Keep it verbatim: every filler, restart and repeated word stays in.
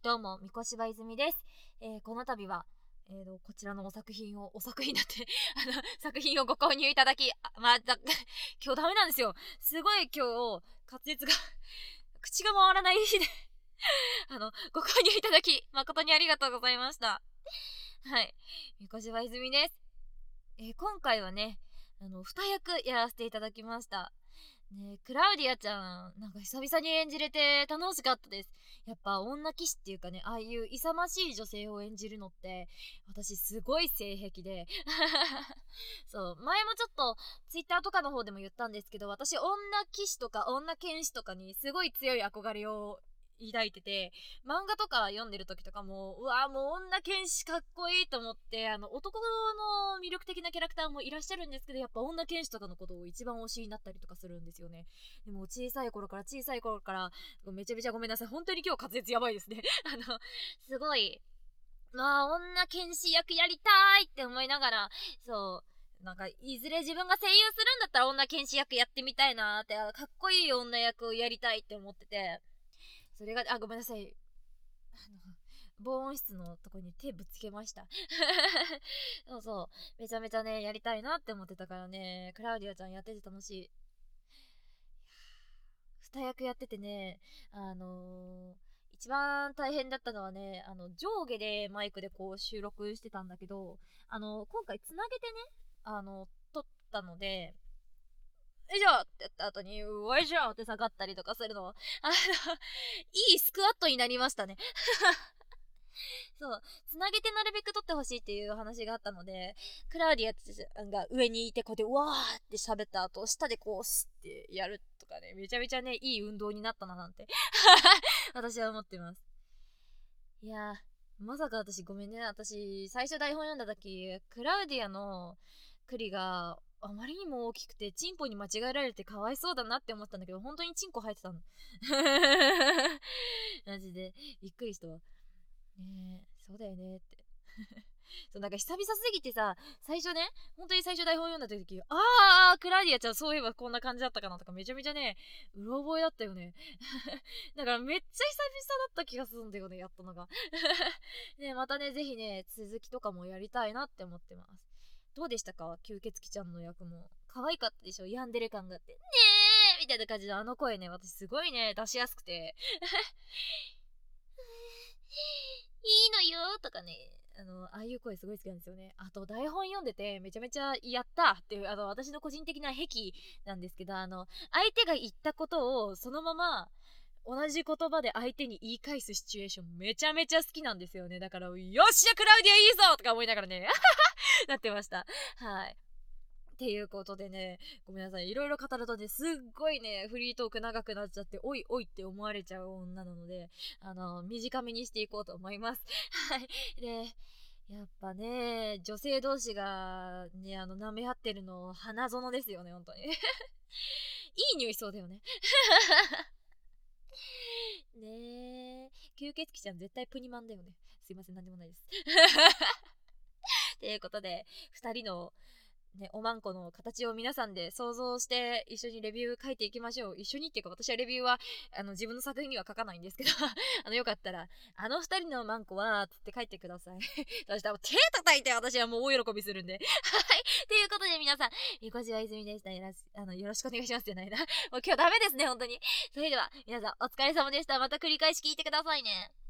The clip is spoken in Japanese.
どうも、三越柴泉です。えーこの度は、えーと、こちらのお作品を、お作品だってあの、作品をご購入いただき、あ、まあ、だ今日ダメなんですよ。すごい今日、滑舌が口が回らない日であの、ご購入いただき、誠にありがとうございました。はい。三越柴泉です。えー今回はね、あの、二役やらせていただきました。ね、クラウディアちゃん、なんか久々に演じれて楽しかったです。やっぱ女騎士っていうかね、ああいう勇ましい女性を演じるのって、私すごい性癖で。そう、前もちょっとツイッターとかの方でも言ったんですけど、私女騎士とか女剣士とかにすごい強い憧れを抱いてて、漫画とか読んでる時とかも、うわもう女剣士かっこいいと思って、あの男の魅力的なキャラクターもいらっしゃるんですけど、やっぱ女剣士とかのことを一番推しになったりとかするんですよね。でも小さい頃から小さい頃からめちゃめちゃごめんなさい、本当に今日滑舌やばいですね。あのすごい、まあ女剣士役やりたいって思いながら、そうなんかいずれ自分が声優するんだったら女剣士役やってみたいなーって、かっこいい女役をやりたいって思ってて、それが、あ、ごめんなさい。あの、防音室のとこに手ぶつけました。そうそう。めちゃめちゃね、やりたいなって思ってたからね、クラウディアちゃんやってて楽しい。二役やっててね、あのー、一番大変だったのはね、あの、上下でマイクでこう収録してたんだけど、あの、今回つなげてね、あの、撮ったので、よいしょってやった後に、うわいしょって下がったりとかするの、あの、いいスクワットになりましたね。そう、つなげてなるべく撮ってほしいっていう話があったので、クラウディアちゃんが上にいて、こうやって、うわーって喋った後、下でこう、スッてやるとかね、めちゃめちゃね、いい運動になったななんて、私は思ってます。いやー、まさか私ごめんね、私、最初台本読んだ時、クラウディアの栗が、あまりにも大きくてチンポに間違えられてかわいそうだなって思ったんだけど、本当にチンコ生えてたの。マジでびっくりしたわ。ねえ、そうだよねって。そうなんか久々すぎてさ、最初ね、本当に最初台本読んだ時、あー、クラウディアちゃんそういえばこんな感じだったかなとか、めちゃめちゃね、うろ覚えだったよね。だからめっちゃ久々だった気がするんだよね、やったのが。ね、またね、ぜひね、続きとかもやりたいなって思ってます。どうでしたか、吸血鬼ちゃんの役も。可愛かったでしょ、ヤンデレ感があって。ねーみたいな感じのあの声ね、私すごいね、出しやすくて。いいのよとかね、あの、ああいう声すごい好きなんですよね。あと、台本読んでて、めちゃめちゃやったっていう、あの、私の個人的な癖なんですけど、あの、相手が言ったことをそのまま、同じ言葉で相手に言い返すシチュエーションめちゃめちゃ好きなんですよね。だから、よっしゃクラウディアいいぞとか思いながらね、なってました。はい。っていうことでね、ごめんなさい。いろいろ語るとね、すっごいね、フリートーク長くなっちゃって、おいおいって思われちゃう女なので、あの、短めにしていこうと思います。はい。で、やっぱね、女性同士がね、あの、舐め合ってるの、花園ですよね、本当に。いい匂いしそうだよね。ねえ。吸血鬼ちゃん絶対プニマンだよね。すいません、なんでもないです。ということで、二人のね、おまんこの形を皆さんで想像して一緒にレビュー書いていきましょう。一緒にっていうか、私はレビューはあの自分の作品には書かないんですけどあのよかったらあの二人のまんこはつって書いてください。そしたら手叩いて私はもう大喜びするんではい。ということで皆さん、みこしは泉でした。よろしあのよろしくお願いしますじゃないなもう今日ダメですね本当に。それでは皆さんお疲れ様でした。また繰り返し聞いてくださいね。